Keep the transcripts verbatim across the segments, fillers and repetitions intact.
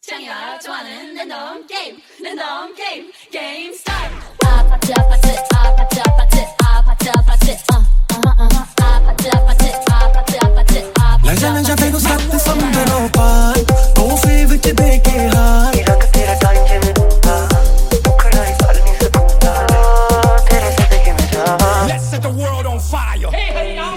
짱이야 좋아하는 랜덤 게임 랜덤 게임 게임 스타트 아파트 아파트 아파트 아파트 아파트 아파트 어 어허 아파트 아파트 아파트 아파트 लजा लजा तेरे साथ समंदरों पार तोहफे विच देके हार रख तेरा टाइम जिंदा उखड़ा ही फल नहीं सकूंगा तेरे सदके में जावा Let's set the world on fire hey hey y'all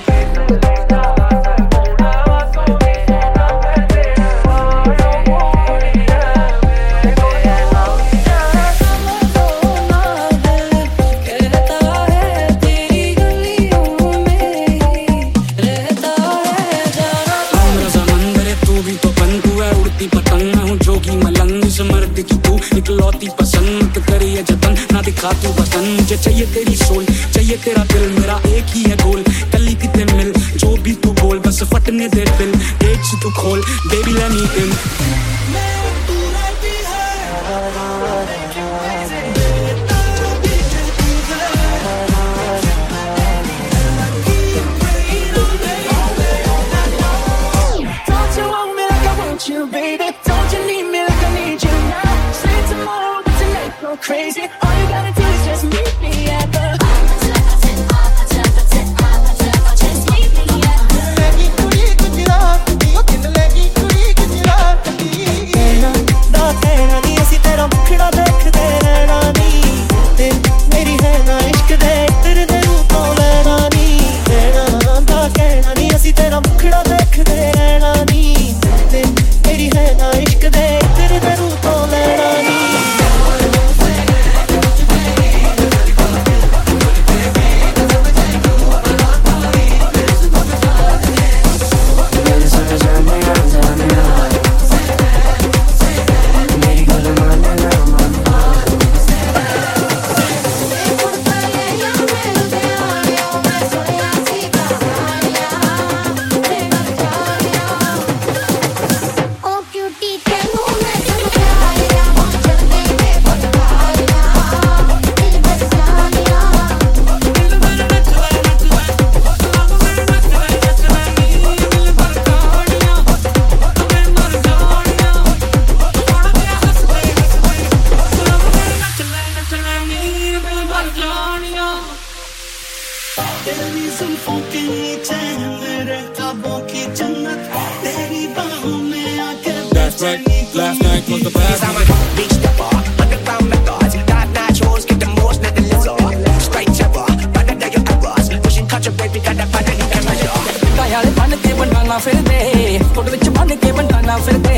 इकलौती पसंद करिए जतन ना दिखा तू बसन मुझे चाहिए तेरी सोल चाहिए तेरा दिल मेरा एक ही है गोल कली कितने मिल जो भी तू बोल बस फटने दे दिल एक से तू खोल baby let me in Don't you want me like I want you baby Don't you need me like I need you now Tomorrow, but tonight go crazy. All you gotta do is just meet me at the Just meet me at the Legi kudi Gujarat, diyo dil legi kudi Gujarat Tena, da tena ni asi tera mukhda dekhde rehna ni Te meri hai na ishq de tere de roopon lehna ni Tena, da tena ni asi tera mukhda dekhde rehna ni Te meri hai na ishq de tere de roopon lehna ni Last night was the best. I'm a beach stepper, underground methods. Got nachos, get the most, not the lizard. Straight terror, better than your errors. Pushing culture, baby, got that better than camera. Kaya le ban ke banana fir de, kod vich ban ke banana fir de.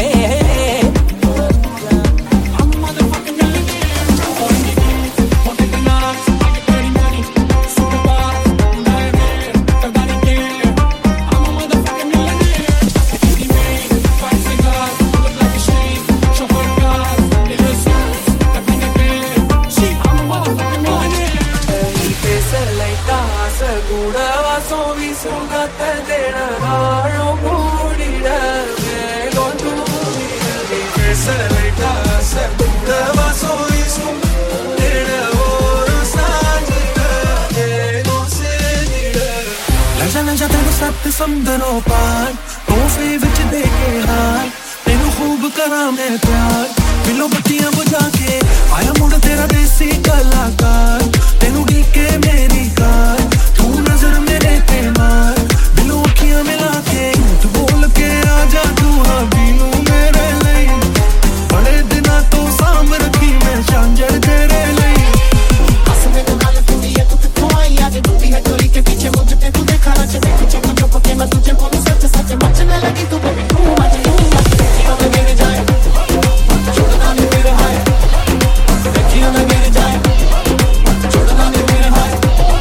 समंदरों पार तोहफे विच देके हार तेनू खूब करा मैं प्यार बिलो बत्तियां बुझा के आया मुड़ तेरा देसी कलाकार तेनू ढीके मेरी कार तू नजर मेरे पे मार बिलो अखियां मिला के तू बोल के आजा तू हाँ बीनू मेरे लिए बड़े दिना तो सांभ रखी मैं झांझर तेरे लिए हंसने को गाल तू दिया तू कितों आई आगे डूबी है डोरी के पीछे मुझे पे तू देखा ना चले कुछ que मैं तुझे बोलूं सच सच मचने लगी तू बेबी तू मच तू मच देखियो ना गिर जाए छोड़ना नहीं मेरे हाय देखियो ना गिर जाए छोड़ना नहीं मेरे हाय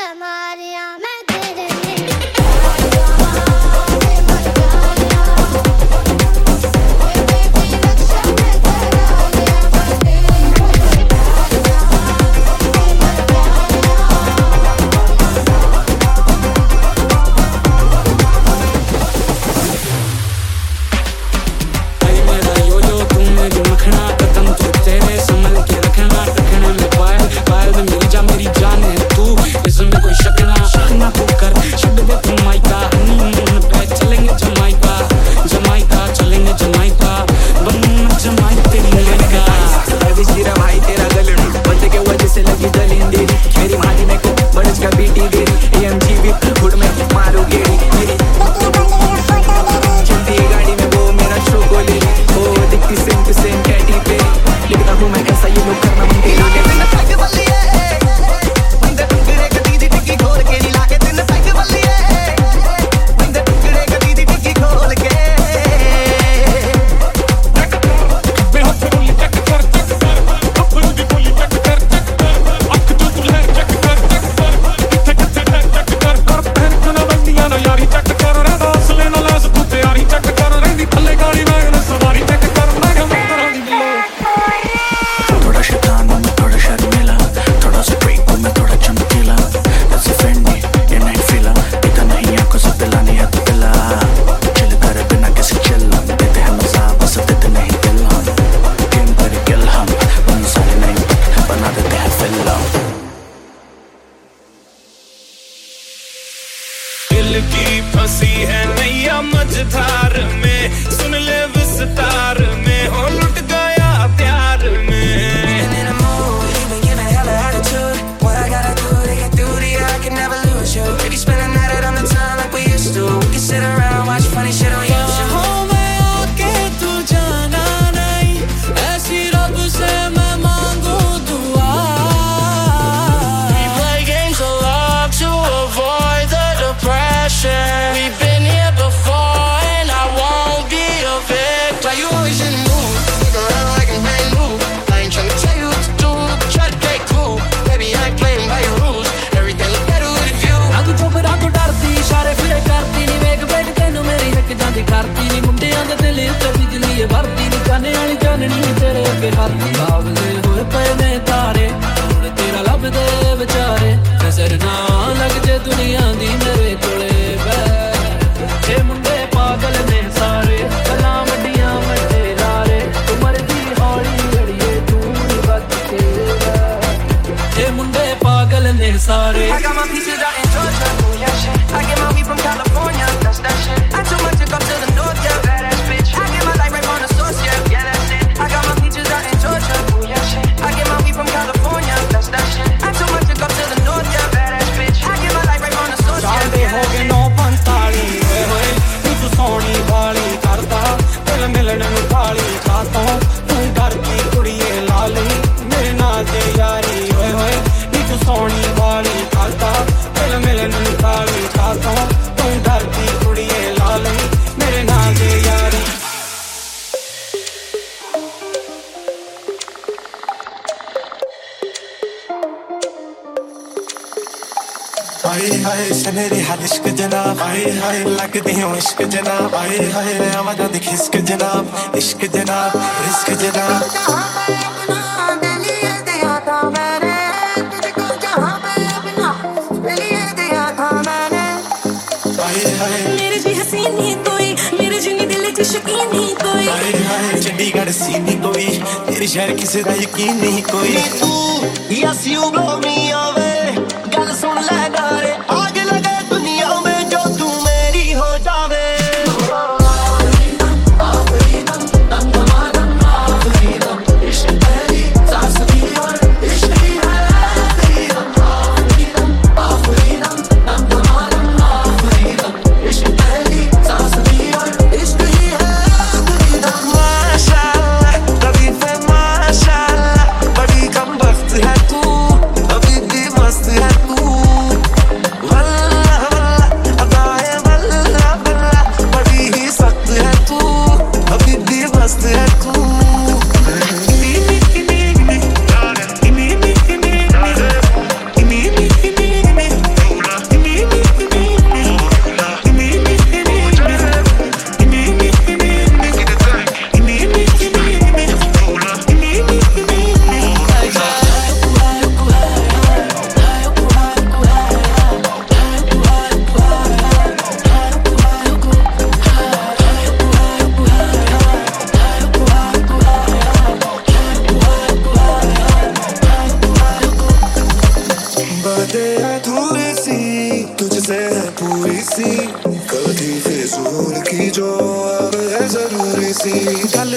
बेमारियां मैं तेरे लिए की फंसी है नैया मझधार में, सुन ले विस्तार में, हो लुट गया प्यार में। We've been here before and I won't be a victim. Why you always in the mood? Look around like a man move. I ain't tryna tell you what to do, but try to play cool. Baby, I ain't playing by your rules. Everything look better with a view. Aku chop raku dardi, share fire karti ni, meg beg tenu meri hak jandi karti ni. Mundiyan de dil utte bijli ye bharti ni, kane wali janani tere ke hatti. Baavle hoye paye ne tare, hun tera labde vichare. Nazar na lag je duniya di mere kole. ये मुंडे पागल ने सारे गल्लां वड्डियां वड्डे लारे, उमर दी हौली अड़िए तू नी बच के रह। ये मुंडे पागल ने सारे। I got my pieces out in Georgia, oh yeah shit. I get my weed from California, that's that shit. I took my chick up to the north, yeah, badass bitch. I get my life right from the source, yeah, yeah that's it. I got my peaches out in Georgia, oh yeah shit. I get my weed from California, that's that shit. I took my chick up to the north, yeah, badass bitch. I get my life right from the source, yeah, yeah that's it. Soni वाली करदा दिल मिलन नूं काली खातों तू डरदी कुड़िए लाली मेरे नाल ते यारी ओए होए नी तू सोनी वाली करदा दिल मिलन नूं काली खातों तू डरदी कुड़िए लाली मेरे नाल ते यारी। हाय हाय सनेरे हाल इश्क जनाब, हाय हाय लगदी हूँ इश्क जनाब, हाय हाय आवाज़ां दी खिस्क जनाब, इश्क जनाब रिस्क जनाब। मेरे जी हसीनी कोई, मेरे जिन्नी दिल च शकीन नहीं कोई। हाय हाय चंडीगढ़ सीनी कोई, तेरे शहर किसे दा यकीन नहीं कोई। तू yes you blow me away, गल सुन ले गारे, आग लगे दुनिया में जो तू मेरी हो जावे।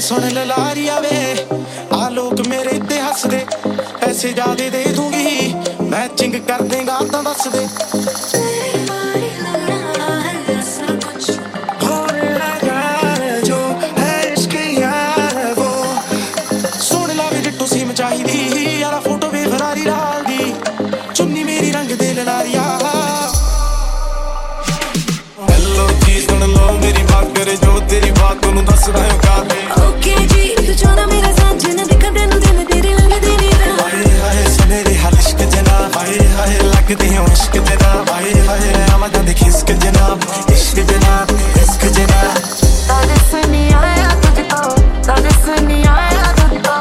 सुन ललारिया वे आ लोग मेरे ते हस दे पैसे ज्यादा दे दूंगी मैचिंग कर देगा तो दस दे चाहिदी यारा फोटो भी फरारी डाल दी चुन्नी मेरी रंग दे ललारिया हेलो जी सुन लो मेरी बात करे जो तेरी बात को दस रहे का दे ओके जी तू चाहना मेरा साथ जिन्ना दिखा दे नु दिल तेरे रंग दे नीरा हाय हाय सुनेरे हाल इश्क जना हाय हाय लगदी है इश्क जना हाय हाय आवाज़ दे खिसक जना इश्क जना इश्क जना तारे सुनी आया तुझको तारे सुनी आया तुझको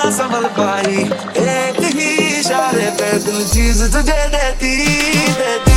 एक ही इशारे पे तू चीज तुझे देती देती